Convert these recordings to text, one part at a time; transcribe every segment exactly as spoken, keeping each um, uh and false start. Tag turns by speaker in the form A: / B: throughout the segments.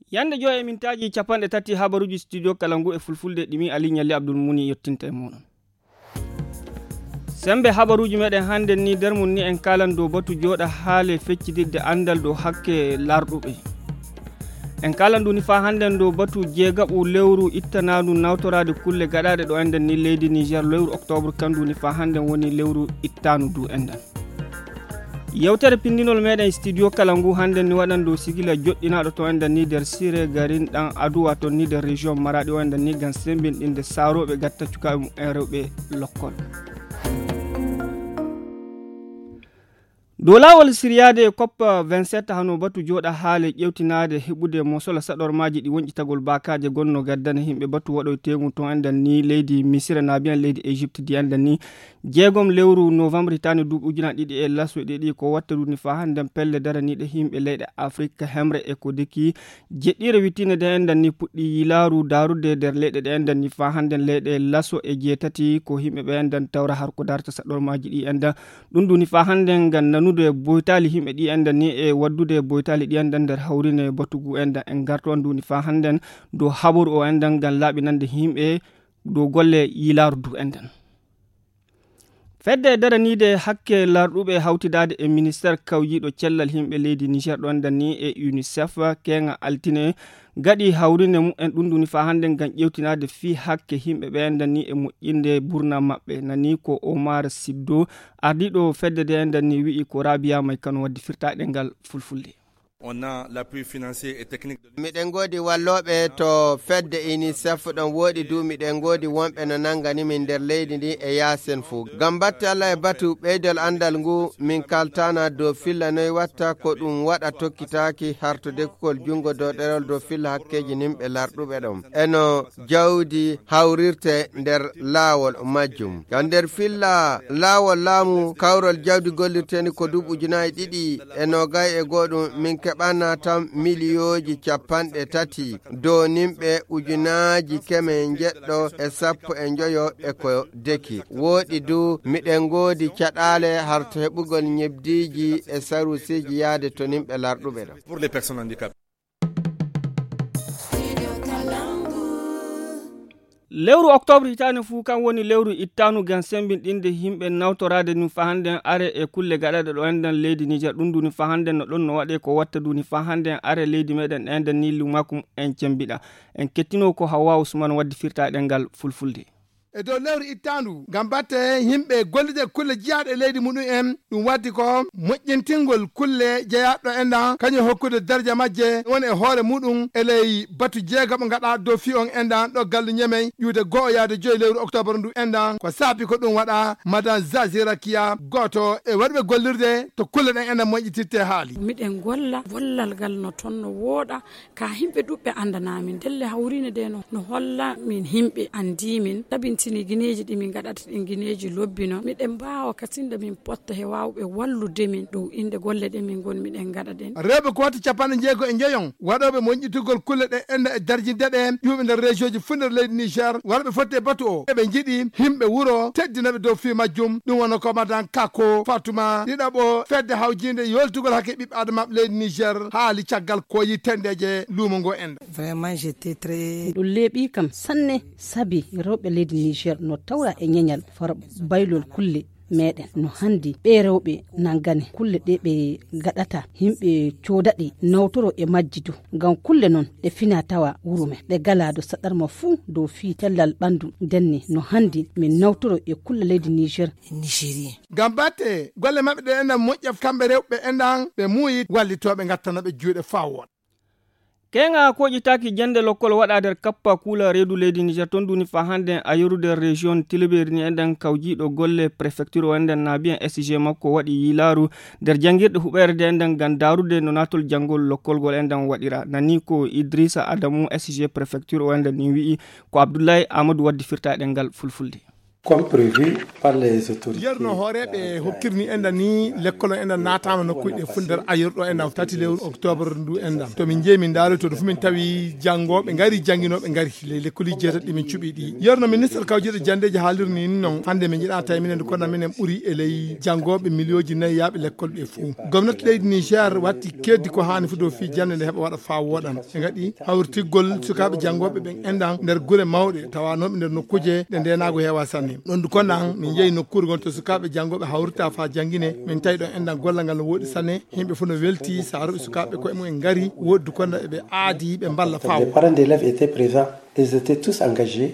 A: Yande jo e mintaji capanɗe tati habaruji studio Kalangu e fulfulde ɗimi Ali Nyalli Abdul Muni yettinta e monon. Sembe habaruji meɗen hande ni dermum ni en kalan do batu joɗa haale feccidirde andal do hakke larɗuɓe. En kalan du ni fa handen do batu jeegaɓu lewru ittanadu nawtorade kulle gaɗaɗe ɗo enden ni leydi Niger lewru octobre kandu ni fa handen woni lewru ittanu du endan. Yewtere pindinol meɗen studio Kalangu handen ni waɗando sigila joɗɗinaɗo to enden ni der sire garin ɗan aduwa to ni der région Maradi o enden ni gan sembinɗinde saroɓe gatta cukaɓe mum en rewɓe lokkol. Dolawol siriyade COP vingt-sept hano batu joɗa haale ƴewtinade heɓude mosola saɗormaji ɗi wonƴitagol bakaje gonno gaddana himɓe batu waɗo tegu to enden ni leydi Misira na bien leydi Égypte di enden ni jeegom lewru novembre hitande duuɓi ujuna ɗiɗi e laswe ɗiɗi ko watta ɗum ni fa handen pelle daraniɗe himɓe leyɗe Afrique hemre e ko deki jeɗɗire wittine de enden ni puɗɗi yilaru darude nder leyɗe ɗe enden ni fa handen leyɗe laso e jeetati ko himɓe ɓe enden tawra har ko darta saɗormaji ɗi enden ɗum ɗum ni fa handen gan nanude boytali himɓe ɗi enden ni e waddude boytali ɗi enden nder hawrine batugu enden en garto on duni fa handen do haboru o enden gan laaɓinande himɓe do golle yilaru du enden. Fedde daranide hakke larɗuɓe hawtidade e ministére kawjiɗo cellal himɓe leydi Niger ɗo enden ni e UNICEF kenga altine gadi hawrine mu en ɗum duni fa handen gan ƴewtinade fi hakke himɓe ɓe enden ni e moƴƴinde burna maɓɓe nani ko Omar Siddo ardiɗo fedde de enden ni wi'i ko Rabia may kano waddi firtaɗe ngal fulfulde.
B: On a l'appui financier et technique.
C: Miɗen godi walloɓe to fedde UNICEF ɗon woɗi du miɗen godi wonɓe no nangani min nder leydi ndi e yasen fuu gam batte Allah e batu ɓeydol andal ngu min kaltana dow filla noyi watta ko ɗum waɗa tokkitaki hartude kukol jungo dow ɗerol dow filla hakkeji nimɓe larɗuɓe ɗon eno jawdi hawrirte nder laawol majjum gam nder filla laawol laamu kawrol jawdi gollirteni ko duuɓi ujunaji ɗiɗi e nogay e goɗum min keɓana tan miliyoji capanɗe tati dow nimɓe ujunaji keme jeɗɗo e sappo e joyo e ko deki woɗi du miɗen godi caɗale harto heɓugol ñebdiji e sarusiji yaade to nimɓe larɗuɓe ɗo
B: pour les personnes handicapées.
A: Lewru octobre hitane fu kan woni lewru ittanu gan sembinɗinde himɓe nawtorade ni fa handen are e kulle gaɗaɗe ɗo enden leydi Niger ɗum duni fa handen no ɗon no waɗe ko watta duni fa handen are leydi meɗen enden ni lumakum en cembiɗa en kettino ko Hawa Ousmane waddi firtaɗe ngal fulfulde.
D: E dow lewru ittandu gam batte himɓe gollide kulle jeeyaɗe leydi muɗum en ɗum waddi ko moƴƴintingol kulle jeeyaɗo enɗan kañum hokkude daraja majje woni e hoore muɗum e ley batu jeegaɓo gaɗa dow fi on enɗan ɗo gallu ñemey ƴuude goho yaade joyi lewru octobre ndu enɗan ko saabi ko ɗum waɗa madame Zazira Kia goto e waɗɓe gollirde to kulle ɗen enɗan moƴƴitirte haali
E: miɗen golla gollal ngal no toon no wooɗa ka himɓe ɗuɓɓe andanamin delle hawrine de no no holla min himɓe andimin tabinti ni guineji ɗi min gaɗata ɗin guineji lobbino miɗen mbawa kasinde min potta he wawɓe wallude min dow inde golle ɗe min gon miɗen gaɗa ɗen rewɓe ko watta capanɗe jeego e jeeyon waɗoɓe moƴƴitugol kulle ɗe enda e darjinde ɗe ƴuɓe nder région ji fu nder leydi Niger warɓe fotte e batu o eɓe jiiɗi himɓe wuuro teddinaɓe dow fi majjum ɗum wona ko madan Kako Fatouma ɗiɗaɓo fedde hawjinde yoltugol hakke ɓiɓɓe adamaɓe leydi Niger haali caggal ko yi tendeje luumo ngo enda
F: vraiment j'étais très ɗum leeɓi kam sanne sabi rewɓe leydi Niger no tawra e ñeñal fara baylol kulle meɗen no handi ɓe rewɓe nangane kulle ɗe ɓe gaɗata himɓe codaɗe nawtoro e majjidu ngam kulle noon ɗe fina tawa wurume ɗe galado saɗarma fuu dow fi tellal ɓandu denni no handi min nawtoro e kulle leydi Niger nigérien
D: ngam batte golle mabɓe ɗe enɗan moƴƴa kamɓe rewɓe enɗan ɓe muuyi wallitoɓe gattanaɓe juuɗe fawon
A: kenga koƴitaki jande lokkol waɗa nder kappa kula reedu leydi Niger ton duni fa handen a yorude région Tilaberi ni enden kawjiɗo golle préfecture o enden na bien S G makko waɗi yilaru nder jangirɗe huɓerde enden gan darude no natol jangol lokkolgol enden waɗira nani ko Idrissa Adamou S G préfecture o enden ni wi'i ko Abdoulaye Amadou waddi firtaɗe ngal fulfulde.
G: comme prévu par les autorités.
D: yerno horeɓe hokkirni enda ni lekkolo enda natama nokkuɗe fundere ayirɗo enda tati lewru octobre ndu endam to min jeeyi min daarotoɗo fu min tawi janggoɓe gaari jangguinoɓe gaari le lekkoli jeetati ɗi min cuuɓi ɗi yerno ministre kawjeɗe jandeji haalirni ni noon hande min jiiɗa tawi minen kono minen ɓuuri e ley janggoɓe millioji nayyi yaaɓe l'école ɗe fou gomnati leydi Niger watti keddi ko hani fu dow fi jande nde heɓa waɗa fa woɗan ɓe gaɗi hawrtiggol sukaɓe janggoɓe ɓen endan nder guure mawɗe tawanoɓe nder nokkuje ɗe ndenago heewa sanne ɗon du konnan min jeeyi nokkure gon to sukaɓe janggoɓe hawrita fa jangguine min tawi ɗon endan gollal ngal no woɗi sanne himɓe fof no welti sa aroɓe sukaɓe koye mumen gaari woddi du konna eɓe aadi ɓe balla fa
G: les parents d'élèves étaient présents ils étaient tous engagés.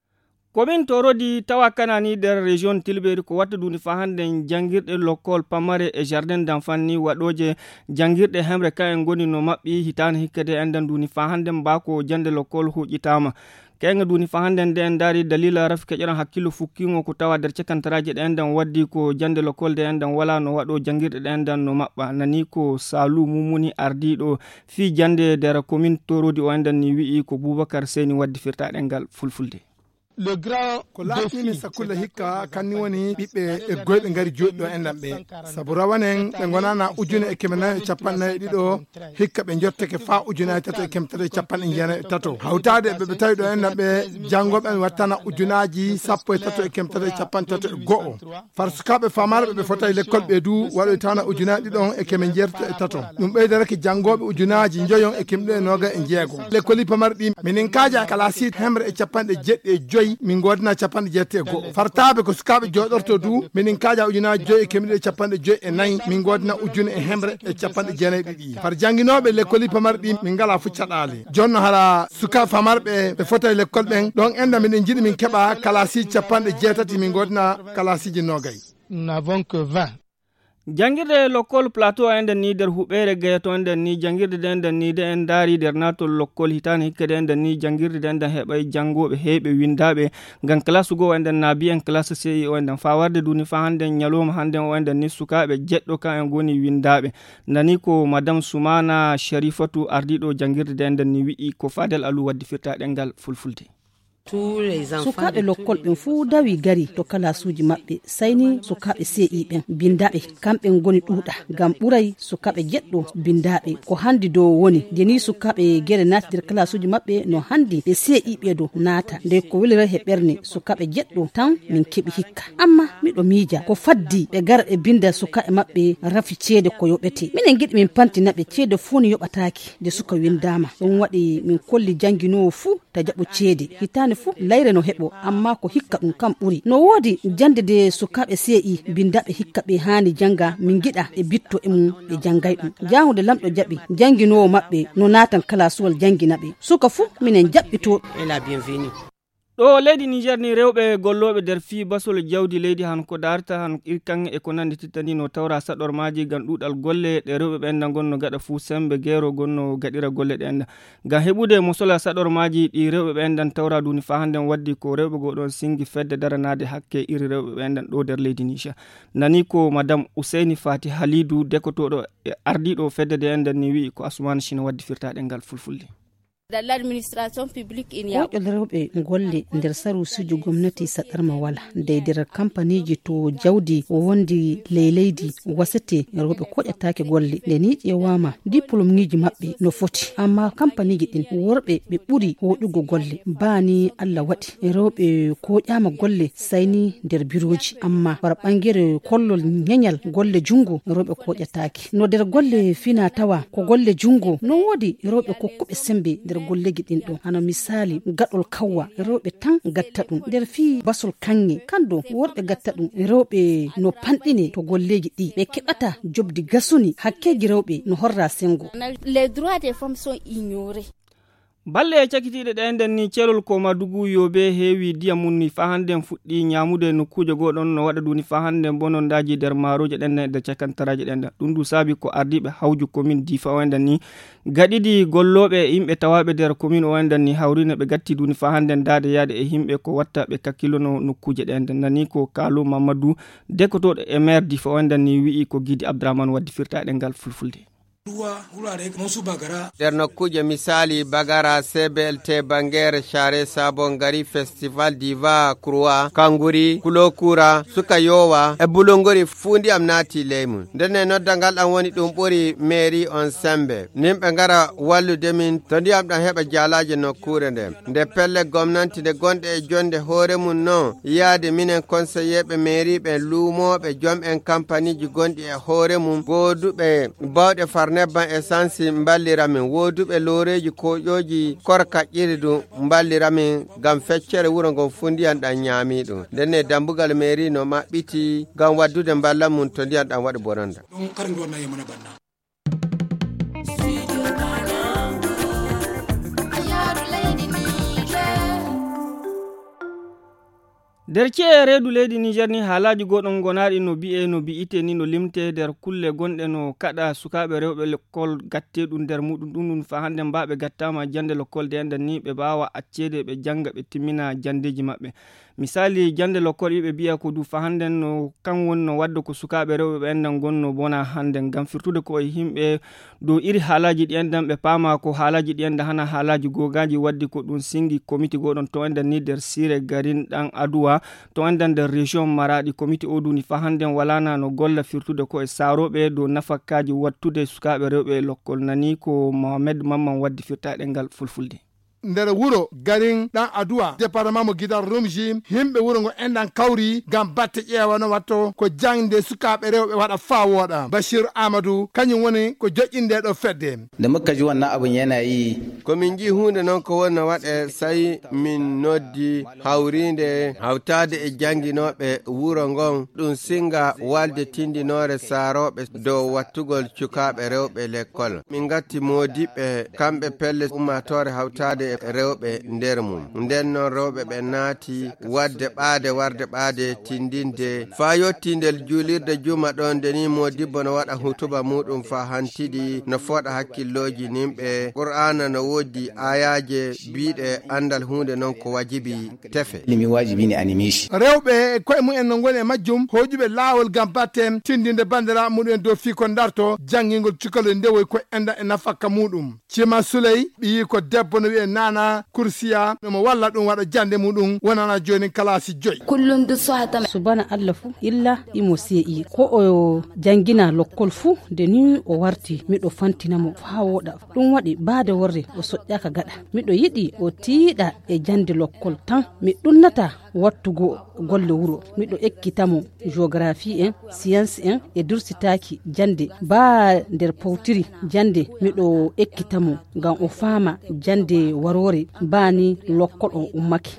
A: komin torodi tawa kanani der région tilberi ko watta duni fa hande jangirde lokol pamare e jardin d'enfant ni wadoje jangirde hemre ka en goni no mabbi hitane hikkade endan duni fa hande mbako jande lokol hujitama kenga duni fa hande den dari dalila rafike jaran hakkilu fukkingo ko tawa der cekantaraje de endan waddi ko jande lokol de endan wala no wado jangirde de endan no mabba nani ko salu mumuni ardido fi jande der commune torodi o endan ni wi ko Boubacar Seni waddi firta dengal fulfulde
D: le grand ko laatimi sakulla hikka kanni woni ɓiɓɓe e goyɓe ngari joɗɗo enɗam ɓe sabu rawanen ɓe gonana ujune e kemenayi e capannayyi ɗiɗo hikka ɓe jottake fa ujunaji tato e kemtati e capanɗe jeenayi e tato hawtade ɓeɓe tawi ɗo enɗam ɓe janggoɓe wattana ujunaji sappo e tato e kemtati e capanɗe tato e go'o far sukaɓe famarɓe ɓe fota e l'école ɓe du waɗoy tawna ujunaji ɗiɗon e kemen jeertato e tato ɗum ɓeydarake janggoɓe ujunaji joyon e kemɗe e noga e jeego l'école pamar ɗi minin kaja kala sit hemre e capanɗe jeɗɗi e joyyi min godna capanɗe jeette e go'o fartaɓe ko sukaɓe joɗorto du minin kaja ujunaji joyyi e kemɗe capanɗe joyyi e nayyi min godna ujune e hemre e capanɗe jeenayi ɗiɗi far jangguinoɓe l'école pamar ɗi min ngala fu caɗale jonno hara suka famarɓe ɓe fota e l'école ɓen ɗon enda miɗen jiiɗi min keɓa kalasiji capanɗe jeetati min godna kalasiji nogayi
H: nous n'avons que vingt.
A: jangirde lokol plateau enden ni der huɓere gayato enden ni jangirde de enden ni de en daari der natol lokol hitane hikkade enden ni jangirde de enden heɓay jangoɓe heɓe windaɓe ngam classe go enden naabi en classe C I o enden fa warde duni fa hande nyaloma hande o enden ni sukaɓe jeɗɗo ka en goni windaɓe nani ko madame Soumana Sharifatu ardiɗo jangirde de enden ni wi'i ko Fadel Alou waddi firta ɗengal fulfulde
F: sukaɓe lokkol ɓen fuu dawi gari to kalasuji maɓɓe sayni sukaɓe C I ɓen bindaɓe kamɓe goni ɗuuɗa ngam ɓuray sukaɓe jeɗɗo bindaɓe ko handi dow woni deni sukaɓe guere naati nder kalasuji maɓɓe no handi ɓe C I ɓe do naata nde ko welira he ɓerne sukaɓe jeɗɗo tan min keɓi hikka amma miɗo miija ko faddi ɓe gara ɓe binda sukaɓe maɓɓe rafi ceede ko yoɓete minen giɗi min pantinaɓe ceede fuu no yoɓataki nde suka windama ɗum waɗi min kolli janguinowo fuu ta jaɓo ceede hitane fu layre no heɓo amma ko hikka ɗum kam ɓuri no woodi jande de sukaɓe C I bindaɓe hikka ɓe hani janga min giɗa e bitto e mum ɓe jangay ɗum jahude lamɗo jaɓi janginowo maɓɓe no natan kalasuwal janginaɓe suka fu minen jaɓɓito
A: ɗo leydi Niger ni rewɓe golloɓe nder fi basol jawdi leydi han ko darta han irkan e ko nande tittani no tawra saɗormaji gam ɗuɗal golle ɗe rewɓe ɓenda gonno gaɗa fu sembe gero gonno gaɗira golle ɗe enda gam heɓude mo sola saɗormaji ɗi rewɓe ɓendan tawra duni fa handen waddi ko rewɓe goɗon singi fedde daranade hakke iri rewɓe ɓendan ɗo nder leydi Niger nani ko madame Ousseini Fati Halidou dekotoɗo e ardiɗo fedde de endan ni wi ko Assoumane Chine waddi firtaɗe ngal fulfulde
I: dans l'administration publique il y a
F: ko rewɓe golle nder sarusuji gomnati saɗarma wala nde nder kampaniji to jawdi wondi ley leydi wasete rewɓe koƴatake golle nde ni ƴewama diplôme ŋiji maɓɓe no foti amma kampaniji ɗin worɓe ɓe ɓuuri hoƴugo golle bani Allah waɗi rewɓe koƴama golle sayni nder biroji amma wara ɓangere kollol ñeñal golle jungo rewɓe koƴatake no nder golle fina tawa ko golle jungo no wodi rewɓe kokkuɓe sembe golleji ɗin ɗo hano misali gaɗol kawwa rewɓe tan gatta ɗum nder fi basol kanŋe kando worɓe gatta ɗum rewɓe no panɗine to golleji ɗi ɓe keɓata jobdi gasuni hakkeji rewɓe no horra sengo
I: les droits des femmes sont ignorés
A: balle e cakitiɗe ɗe nden ni celol ko madugu yobe heewi diyam mum ni fa handen fuɗɗi ñamude nokkuje goɗon no waɗa duni fa handen bonondaji nder maroje ɗen nder cakantaraje ɗen ɗum du saabi ko ardiɓe hawju commune difa o enden ni gaɗiɗi golloɓe yimɓe tawaɓe nder commune o enden ni hawrino ɓe gatti duni fa handen dade yaade e yimɓe ko watta ɓe kakkilono nokkuje ɗe enden nani ko Kalu Mamadou dekotoɗo e maire difa o enden ni wi'i ko Guidi Abdourahmane waddi firtaɗe ngal fulfulde
C: nder nokkuje misali bagara C B L T bangere share sabon gari festival diva kurwa kanguri kulokura suka yowa e bulongori fundi am nati leymun ndenne noddangal an woni dum buri mairie on sembe nimbe ngara wallude min to ndiyam dan heba jalaje nokkure nde nde pelle gomnanti de gonde e jonde hoore mun non yaade minen conseiller be mairie be lumobe jom en compagnie ji gondi e hoore mun godube bawde farnebban essence mballiramin woduɓe loreji koƴoji korka ƴiridu mballiramin gam feccere wuro ngon fundiyan ɗan ñaamiɗum ndenne dambugal mairie no maɓɓiti gam waddude mballa mum to ndiyan ɗan waɗa bonanda ɗum kar ngi wonna yemana banna
A: derke e reedu leydi Niger ni haalaji goɗon gonaɗi no bi'e no bi'ite ni no limte nder kulle gonɗe no kaɗa sukaɓe rewɓe l'école gatteɗum nder muɗum ɗum ɗum fa hande mbaɓe gattama jande l'école de enden ni ɓe mbawa accede ɓe janga ɓe timmina jandeji maɓɓe misali jande l'école yiɓe biya ko du fa hande no kan woni no wadda ko sukaɓe rewɓe ɓe enden gonno bona hande gam firtude ko e himɓe dow iri haalaji ɗi enden ɓe paama ko haalaji ɗi enden hana haalaji gogaji waddi ko ɗum singi comité goɗon to enden ni nder sire garin ɗan aduwa to enden nder région maradi comité o duni fa hande walana no golla firtude ko e saroɓe dow nafakkaji wattude sukaɓe rewɓe l'école nani ko Mohamed Mamman waddi firtaɗe ngal fulfulde
D: nder wuro garin ɗan aduwa département mo guidar rumji himɓe wuro ngo enɗan kawri gam batte ƴeewa no watto ko jangde sukaɓe rewɓe waɗa fa woɗa Bachir Amadou kañum woni ko joƴƴinde ɗo fedde
H: da muka ji wannan abun yana yi
C: komin ji hunde noon ko wonna waɗe sayi min noddi hawrinde hawtade e jangguinoɓe wuro ngon ɗum singa walde tindinore saroɓe dow wattugol cukaɓe rewɓe l'école min gatti modiɓe kamɓe pelle ummatore hawtade rewɓe nder mum nden noon rewɓe ɓe naati wadde ɓaade warde ɓaade tindinde fa yottindel juulirde juma ɗon ndeni modibbo no waɗa hutuba muɗum fa hantiɗi no foɗa hakkilloji nimɓe qur'ana no woddi ayaje biɗe andal hunde noon ko wajibi tefe
H: limi wajibi ne animeshi
D: rewɓe koye mumen no goni e majjum hojuɓe laawol gam batten tindinde bandira muɗum dow fi ko darto janngingol cukalo ndewoy ko enda e nafakka muɗum Cima Souley ɓiyi ko debbo no wiye nana kursiya nomo walla ɗum waɗa jande muɗum wonana joni kalasi joyi
F: kullum du sohata subhana Allah fu illa imo se'i ko o jangina lokkol fu de ni o warti miɗo fantinamo fa woɗa ɗum waɗi baade worre o soƴƴaka gaɗa miɗo yiɗi o tiiɗa e jande lokkol tan mi ɗunnata wattugo golle wuro miɗo ekkitamo géographie en science en e dursitaki jande ba nder powtiri jande miɗo ekkitamo ngam o faama jande warore bani lokkol on ummake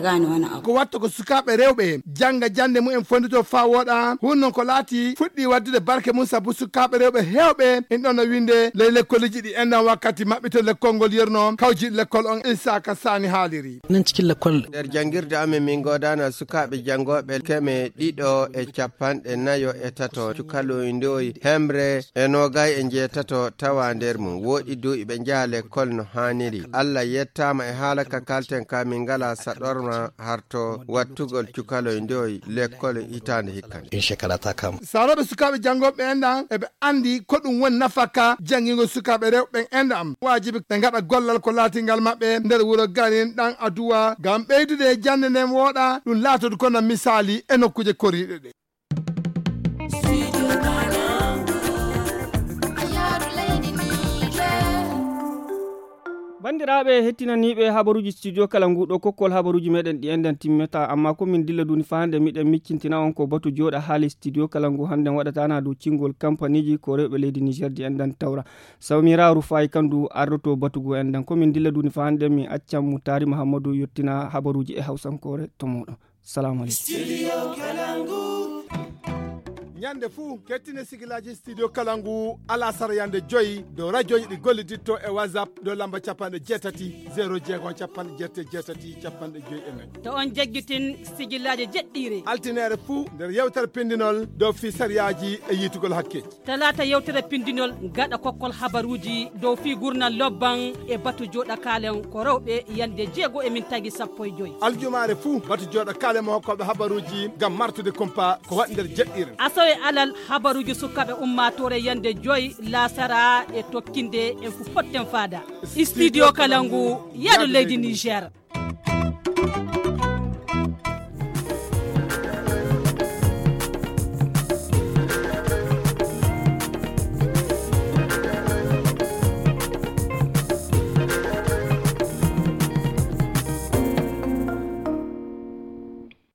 D: ko watta ko sukaɓe rewɓe janga jande mumen fondito fa woɗa hunnon ko laati fuɗɗi waddude barke mum saabu sukaɓe rewɓe hewɓe en ɗon no winde ley lekkoliji ɗi enɗan wakkati maɓɓito lekkol ngol yerno kawjiɗo lekkol on Isaka Sani haaliri
H: nan cikin lekkol
C: nder jangirde amen min godano sukaɓe jangoɓe keme ɗiɗo e capanɗe nayo e tato cukalo ndoyi hemre e nogay e jeetato tawa nder mum woɗi duuɓi ɓe jaha l'école no haniri Allah yettama e haala ka kalten ka min ngala saɗorma harto wattugol cukalo ndoyi l'école hitande hikkande
H: in shekara ta kam
D: saroɓe sukaɓe jangoɓe enɗan eɓe andi ko ɗum woni nafaka jangingol sukaɓe rewɓe enɗam wajibi ɓe gaɗa gollal ko laatingal maɓɓe nder wuuro garin ɗan aduwa gam ɓeydude jande nden woɗa ɗum laatodo kono misali e nokkuje koriɗe ɗe
A: bandiraɓe hettinaniɓe habaruji studio kala nguɗo kokkol habaruji meɗen ɗi enden timmeta amma komin dilla duni fa hande miɗen miccintina on ko batu joɗa haali studio kala ngu hande waɗatana dow cingol compagnie ji ko rewɓe leydi Niger di enden tawra sawmiraru fayi kandu ardoto batugo enden komin dilla duni fa hande mi accam Moutari Mahamadou yettina habaruji e hawsankore to moɗon salamu aleykum
D: ñande fuu kettine sigilaji studio kalangu alasara yande joyi dow radio ji ɗi golliditto e whatsapp dow lamba capanɗe jeetati zéro jeegom capanɗe jeette jeetati capanɗe joyi e nayyi
F: to on jagguitin sigillaji jeɗɗiri
D: altinere fuu nder yewtere pindinol dow fi sariyaji e yitugol hakkeji
F: talata yewtere pindinol gaɗa kokkol habaruji dow fi gurnal lobban e batu joɗa kalen ko rewɓe yande jeego e min tagui sappo e joyi
D: aljumare fuu batu joɗa kalen mo hokkoɓe habaruji gam martude compa ko waɗi nder jeɗɗire
F: asawe alal habaruji sukaɓe ummatore yande joyi lasara e tokkinde en fu fotten fada studio Kalangu yaɗo leydi Niger.